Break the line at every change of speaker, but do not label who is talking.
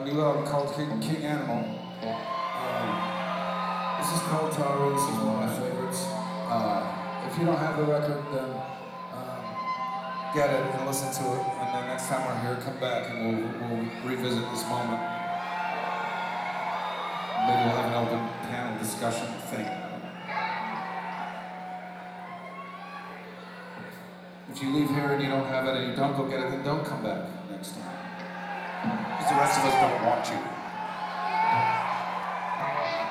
new album called King Animal. This is called Taro. This is one of my favorites. If you don't have the record, then get it and listen to it. And then next time we're here, come back and we'll revisit this moment. Maybe we'll have an open panel discussion thing. If you leave here and you don't have it and you don't go get it, then don't come back next time.
Because the rest of us don't want you.